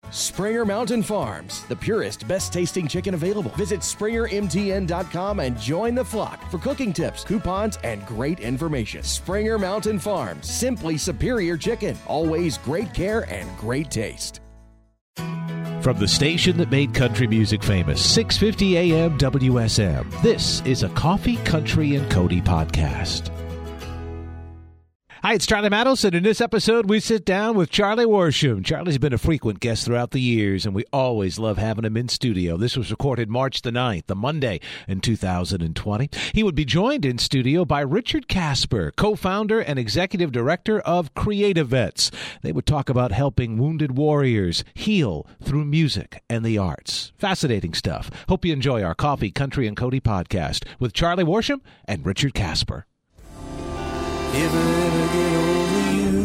Springer Mountain Farms, the purest, best-tasting chicken available. Visit SpringerMTN.com and join the flock for cooking tips, coupons, and great information. Springer Mountain Farms, simply superior chicken. Always great care and great taste. From the station that made country music famous, 650 AM WSM, this is a Coffee, Country, and Cody podcast. Hi, it's Charlie Mattles, and in this episode, we sit down with Charlie Worsham. Charlie's been a frequent guest throughout the years, and we always love having him in studio. This was recorded March the 9th, the Monday in 2020. He would be joined in studio by Richard Casper, co-founder and executive director of Creative Vets. They would talk about helping wounded warriors heal through music and the arts. Fascinating stuff. Hope you enjoy our Coffee, Country, and Cody podcast with Charlie Worsham and Richard Casper. If I ever get over you,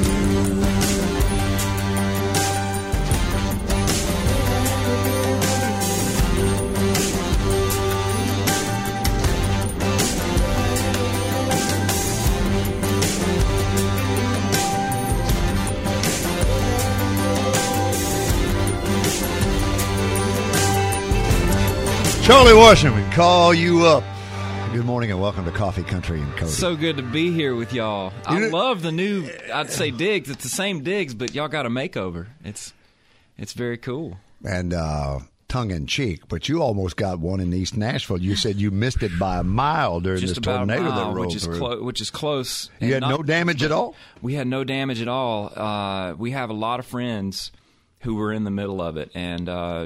Charlie Worsham would call you up. Good morning and welcome to Coffee, Country, and Cody. So good to be here with y'all. I love the new, I'd say digs. It's the same digs, but y'all got a makeover. It's very cool. And tongue-in-cheek, but you almost got one in East Nashville. You said you missed it by a mile during Just this about tornado a mile, that rolled through. which is close. You had no damage at all? We had no damage at all. We have a lot of friends who were in the middle of it, and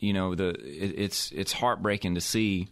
it's heartbreaking to see.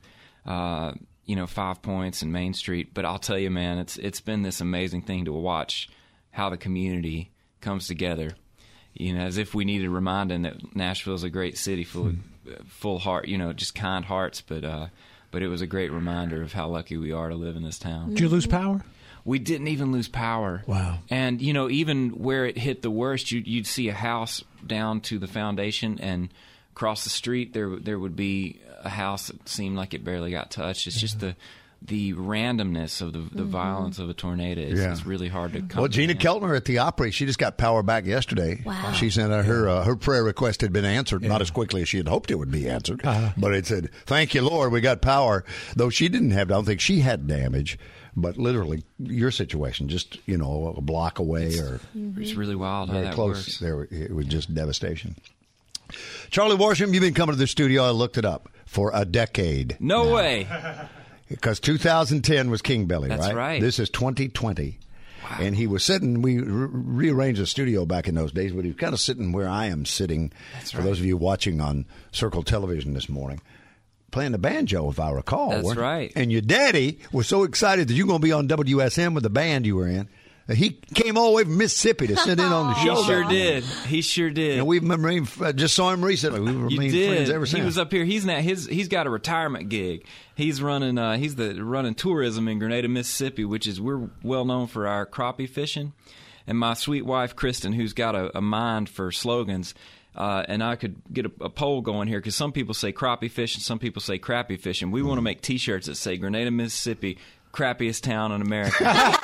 5 Points and Main Street. But I'll tell you, man, it's been this amazing thing to watch how the community comes together. As if we needed reminding that Nashville is a great city full of heart, just kind hearts. But it was a great reminder of how lucky we are to live in this town. Did you lose power? We didn't even lose power. Wow. And, even where it hit the worst, you'd see a house down to the foundation, and across the street there would be a house that seemed like it barely got touched. It's just the randomness of the violence of a tornado. It's really hard to come. Well, Gina Keltner at the Opry, she just got power back yesterday. Wow. She said her prayer request had been answered, not as quickly as she had hoped it would be answered. But it said, "Thank you, Lord, we got power." Though she didn't have, I don't think she had damage. But literally, your situation, just a block away, it's really wild how very that close. works. It was just devastation. Charlie Worsham, you've been coming to the studio. I looked it up for a decade. No way. Because 2010 was King Billy, right? That's right. This is 2020. Wow. And he was sitting, we rearranged the studio back in those days, but he was kind of sitting where I am sitting. That's for right. those of you watching on Circle Television this morning, playing the banjo, if I recall. That's right. And your daddy was so excited that you were going to be on WSM with the band you were in. He came all the way from Mississippi to sit in on the show. He sure did. And we just saw him recently. We've remained friends ever since. He was up here. He's got a retirement gig. He's running running tourism in Grenada, Mississippi, we're well known for our crappie fishing. And my sweet wife Kristen, who's got a mind for slogans, and I could get a poll going here because some people say crappie fishing, some people say crappie fishing. We want to make T-shirts that say Grenada, Mississippi, crappiest town in America.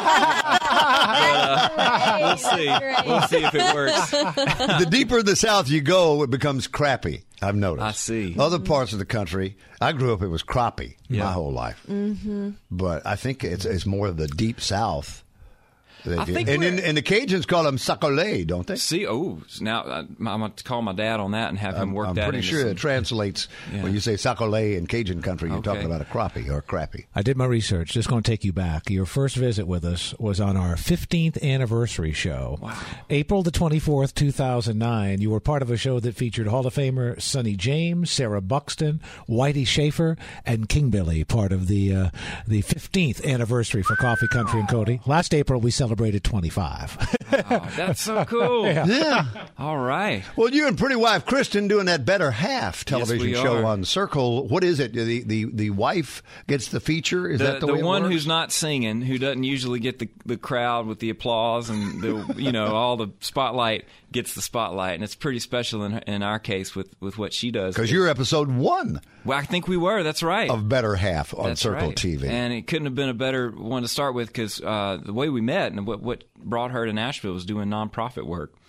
We'll see. We'll see if it works. The deeper the south you go, it becomes crappy. I've noticed. I see. Other parts of the country, I grew up, it was crappie my whole life. Mm-hmm. But I think it's more of the deep south. And the Cajuns call them sacolé, don't they? See, now I'm going to call my dad on that and have him work that. I'm pretty sure it translates when you say sacolé in Cajun country. You're talking about a crappie or a crappie. I did my research. Just going to take you back. Your first visit with us was on our 15th anniversary show. Wow. April the 24th, 2009. You were part of a show that featured Hall of Famer Sonny James, Sarah Buxton, Whitey Schaefer, and King Billy, part of the 15th anniversary for Coffee, Country, and Cody. Last April, we celebrated 25. Oh, that's so cool. Yeah. All right. Well, you and pretty wife Kristen doing that Better Half television Yes, we show are. on Circle. What is it? The wife gets the feature? Is that the way it one works? who's not singing, who doesn't usually get the crowd with the applause and all the spotlight, gets the spotlight, and it's pretty special in our case with what she does. Because you're episode 1 Well, I think we were. That's right. of Better Half on That's Circle right. TV. And it couldn't have been a better one to start with because the way we met and what brought her to Nashville was doing nonprofit work.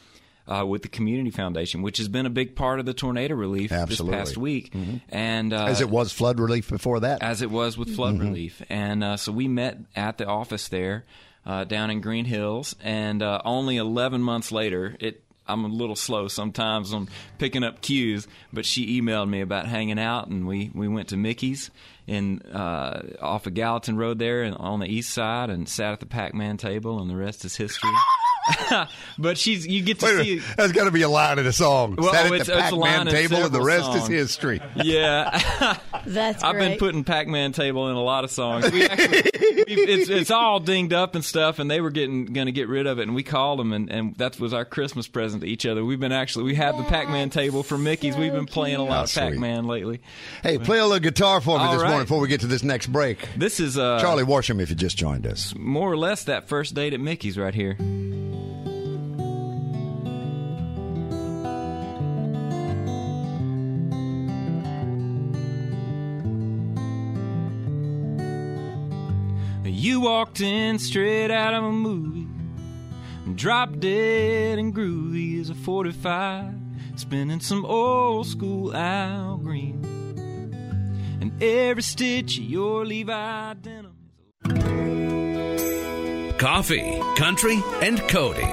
with the Community Foundation, which has been a big part of the tornado relief this past week. And as it was flood relief before that? As it was with flood relief. And so we met at the office there down in Green Hills, and only 11 months later, I'm a little slow sometimes on picking up cues, but she emailed me about hanging out, and we went to Mickey's off of Gallatin Road there and on the east side and sat at the Pac-Man table, and the rest is history. But you get to see. That's got to be a line in a song. Well, sat at it's the Pac-Man table, and the rest is history. Yeah. That's I've been putting Pac-Man table in a lot of songs. It's all dinged up and stuff, and they were going to get rid of it, and we called them, and that was our Christmas present to each other. We have the Pac-Man table for Mickey's. We've been playing a lot of Pac-Man lately. Hey, play a little guitar for me this morning before we get to this next break. This is Charlie Worsham, if you just joined us. More or less that first date at Mickey's right here. You walked in straight out of a movie, drop dead and groovy as a 45, spinning some old school Al Green, and every stitch of your Levi denim. Coffee, Country, and Cody.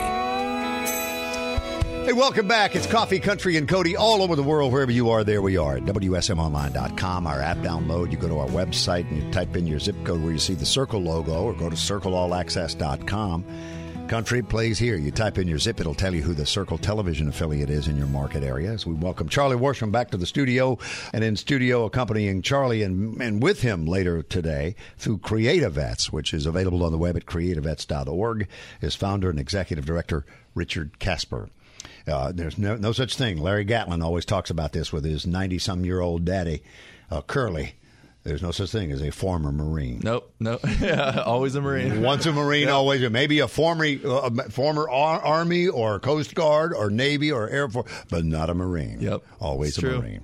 Hey, welcome back. It's Coffee, Country, and Cody all over the world. Wherever you are, there we are. At WSMOnline.com, our app download. You go to our website and you type in your zip code where you see the Circle logo, or go to CircleAllAccess.com. Country plays here. You type in your zip, it'll tell you who the Circle television affiliate is in your market area. As we welcome Charlie Worsham back to the studio, and in studio accompanying Charlie and with him later today through CreativeVets, which is available on the web at creativevets.org, is founder and executive director Richard Casper. There's no such thing. Larry Gatlin always talks about this with his 90-some-year-old daddy, Curly. There's no such thing as a former Marine. Nope. Always a Marine. Once a Marine, always maybe a former Army or Coast Guard or Navy or Air Force, but not a Marine. Yep. Always a Marine.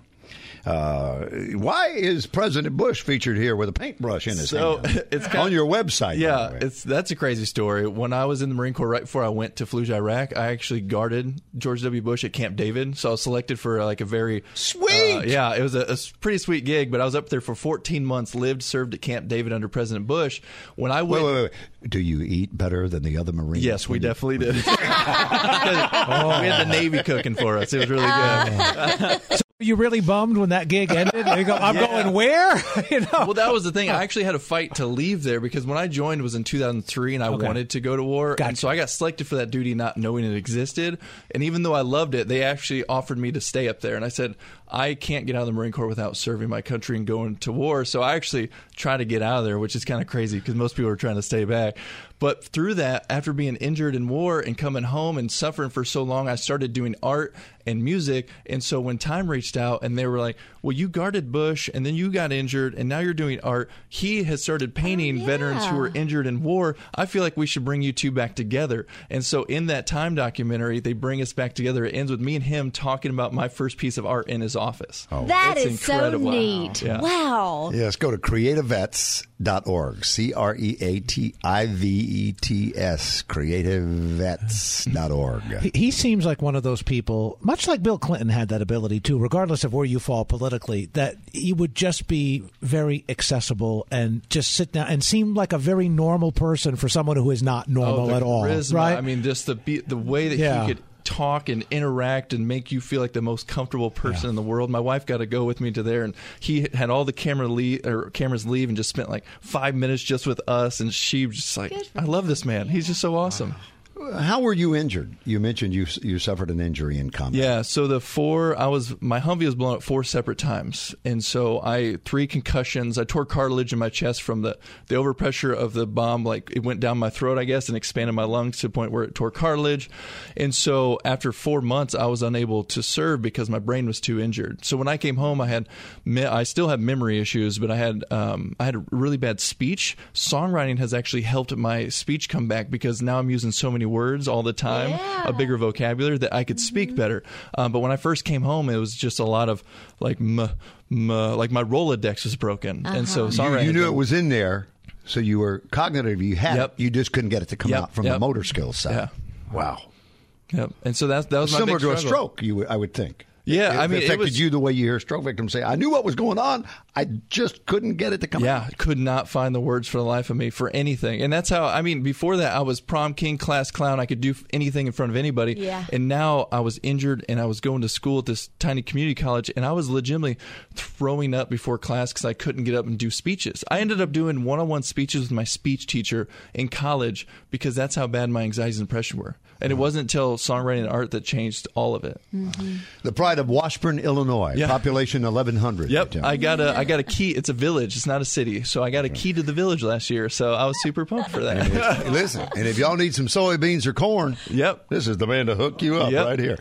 Why is President Bush featured here with a paintbrush in his hand? It's on your website. Yeah, that's a crazy story. When I was in the Marine Corps, right before I went to Fallujah, Iraq, I actually guarded George W. Bush at Camp David. So I was selected for a very sweet. It was a pretty sweet gig. But I was up there for 14 months, served at Camp David under President Bush. When I went, wait. Do you eat better than the other Marines? Yes, we definitely did. We had the Navy cooking for us. It was really good. You really bummed when that gig ended? You go, I'm going where? Well, that was the thing. I actually had a fight to leave there because when I joined was in 2003 and I wanted to go to war. Gotcha. And so I got selected for that duty not knowing it existed. And even though I loved it, they actually offered me to stay up there. And I said, I can't get out of the Marine Corps without serving my country and going to war. So I actually tried to get out of there, which is kind of crazy because most people are trying to stay back. But through that, after being injured in war and coming home and suffering for so long, I started doing art and music. And so when Time reached out and they were like, well, you guarded Bush and then you got injured and now you're doing art. He has started painting veterans who were injured in war. I feel like we should bring you two back together. And so in that Time documentary, they bring us back together. It ends with me and him talking about my first piece of art in his office. Oh. That is incredible. So neat. Yeah. Wow. Yes, go to creativevets.org. CREATIVETS. Creativevets.org. He seems like one of those people, much like Bill Clinton had that ability too, regardless of where you fall politically, that he would just be very accessible and just sit down and seem like a very normal person for someone who is not normal at all. Charisma, right? I mean, just the way that he could talk and interact and make you feel like the most comfortable person in the world. My wife got to go with me to there, and he had all the cameras leave and just spent like 5 minutes just with us, and she was just like, I love this man. He's just so awesome. How were you injured? You mentioned you suffered an injury in combat. Yeah, so my Humvee was blown up 4 separate times, and so 3 concussions. I tore cartilage in my chest from the overpressure of the bomb. Like it went down my throat, I guess, and expanded my lungs to the point where it tore cartilage. And so after 4 months, I was unable to serve because my brain was too injured. So when I came home, I still had memory issues, but I had really bad speech. Songwriting has actually helped my speech come back because now I'm using so many words all the time, a bigger vocabulary that I could speak better. But when I first came home, it was just a lot of like like my Rolodex was broken. And so you knew it was in there, so you were cognitive. You had it, you just couldn't get it to come out from the motor skills side. Yeah. Wow. Yep. And so that was my similar big to a struggle. stroke. I would think. Yeah, it affected you the way you hear stroke victims say, I knew what was going on. I just couldn't get it to come out. Yeah, could not find the words for the life of me for anything. And that's how, before that, I was prom king, class clown. I could do anything in front of anybody. Yeah. And now I was injured and I was going to school at this tiny community college, and I was legitimately throwing up before class because I couldn't get up and do speeches. I ended up doing one-on-one speeches with my speech teacher in college because that's how bad my anxieties and depression were. And it wasn't until songwriting and art that changed all of it. Mm-hmm. The pride of Washburn, Illinois, population 1,100. Yep, I got a key. It's a village. It's not a city. So I got a key to the village last year. So I was super pumped for that. Listen, and if y'all need some soybeans or corn, this is the man to hook you up right here.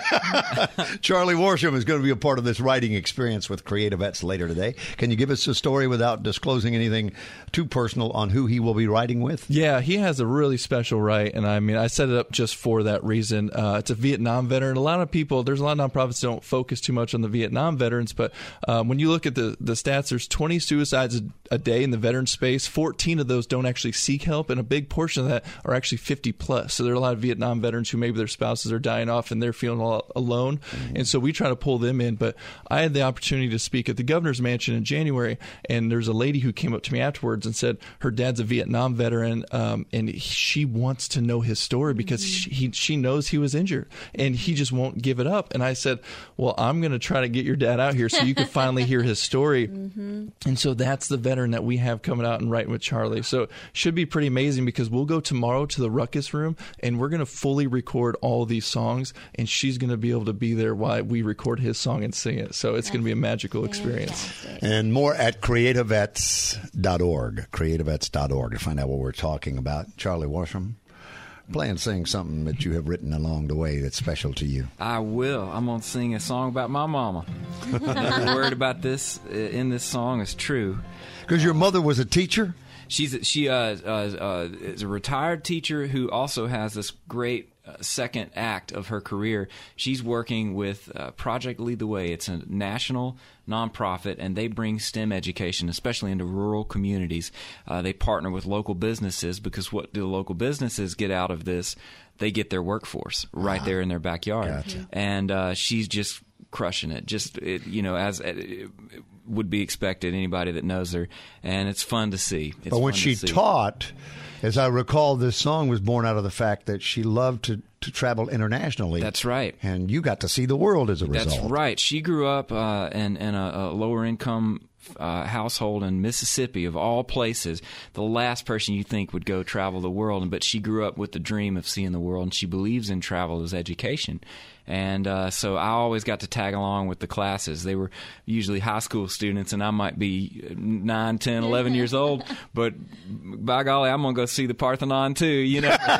Charlie Worsham is going to be a part of this writing experience with Creative Vets later today. Can you give us a story without disclosing anything too personal on who he will be writing with? Yeah, he has a really special write, and I set it up just for that reason. It's a Vietnam veteran. There's a lot of nonprofits that don't focus too much on the Vietnam veterans, but when you look at the stats, there's 20 suicides a day in the veteran space. 14 of those don't actually seek help, and a big portion of that are actually 50 plus. So there are a lot of Vietnam veterans who maybe their spouses are dying off and they're feeling all alone, and so we try to pull them in. But I had the opportunity to speak at the governor's mansion in January, and there's a lady who came up to me afterwards and said her dad's a Vietnam veteran, and she wants to know his story because she knows he was injured and he just won't give it up. And I said, well, I'm going to try to get your dad out here so you can finally hear his story. And so that's the veteran that we have coming out and writing with Charlie. So it should be pretty amazing because we'll go tomorrow to the Ruckus Room and we're going to fully record all of these songs, and she's going to be able to be there while we record his song and sing it. So it's going to be a magical experience. And more at creativevets.org, creativevets.org to find out what we're talking about. Charlie Worsham, play and sing something that you have written along the way that's special to you. I will. I'm going to sing a song about my mama. Every word about this in this song is true. Because your mother was a teacher? She is a retired teacher who also has this great second act of her career. She's working with Project Lead the Way. It's a national nonprofit, and they bring STEM education, especially into rural communities. They partner with local businesses because what do the local businesses get out of this? They get their workforce right there in their backyard. Gotcha. And she's just crushing it, as it would be expected, anybody that knows her. And it's fun to see. But when she taught, as I recall, this song was born out of the fact that she loved to travel internationally. That's right. And you got to see the world as a result. That's right. She grew up in a lower income household in Mississippi, of all places. The last person you think would go travel the world, but she grew up with the dream of seeing the world, and she believes in travel as education. And so I always got to tag along with the classes. They were usually high school students, and I might be 9, 10, 11 years old. But by golly, I'm going to go see the Parthenon too,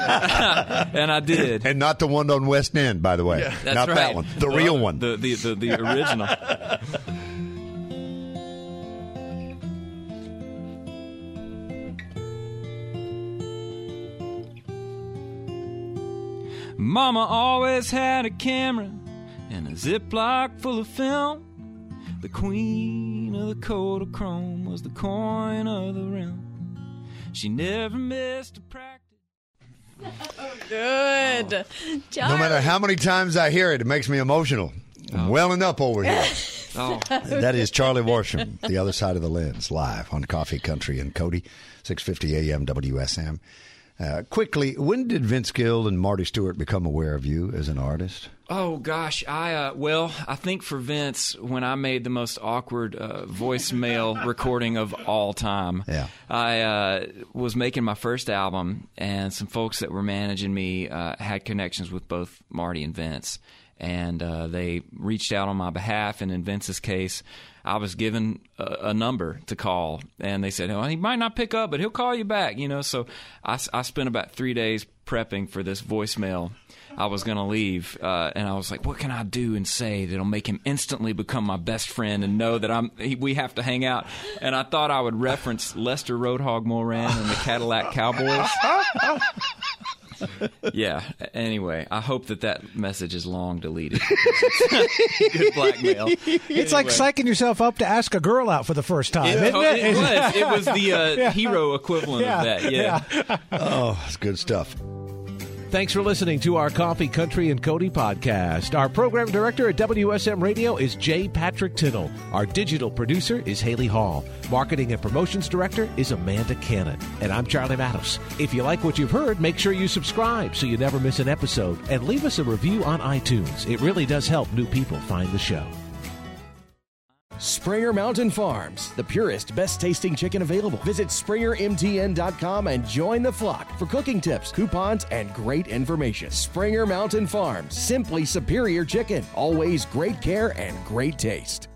And I did. And not the one on West End, by the way. Yeah, that's not right. That one. The real one. The original. Mama always had a camera and a Ziploc full of film. The queen of the Kodachrome was the coin of the realm. She never missed a practice. Good. No matter how many times I hear it, it makes me emotional. I'm welling up over here. That is Charlie Worsham, The Other Side of the Lens, live on Coffee Country and Cody, 650 AM WSM. Quickly, when did Vince Gill and Marty Stewart become aware of you as an artist? Oh, gosh. I think for Vince, when I made the most awkward voicemail recording of all time, I was making my first album, and some folks that were managing me had connections with both Marty and Vince. And they reached out on my behalf, and in Vince's case, I was given a number to call, and they said, he might not pick up, but he'll call you back, So I spent about 3 days prepping for this voicemail. I was going to leave, and I was like, what can I do and say that'll make him instantly become my best friend and know that we have to hang out? And I thought I would reference Lester Roadhog Moran and the Cadillac Cowboys. Yeah. Anyway, I hope that message is long deleted. Good blackmail. It's like psyching yourself up to ask a girl out for the first time, isn't it? It was the hero equivalent of that. Yeah. Oh, it's good stuff. Thanks for listening to our Coffee, Country, and Cody podcast. Our program director at WSM Radio is J. Patrick Tittle. Our digital producer is Haley Hall. Marketing and promotions director is Amanda Cannon. And I'm Charlie Matos. If you like what you've heard, make sure you subscribe so you never miss an episode. And leave us a review on iTunes. It really does help new people find the show. Springer Mountain Farms, the purest, best-tasting chicken available. Visit SpringerMTN.com and join the flock for cooking tips, coupons, and great information. Springer Mountain Farms, simply superior chicken. Always great care and great taste.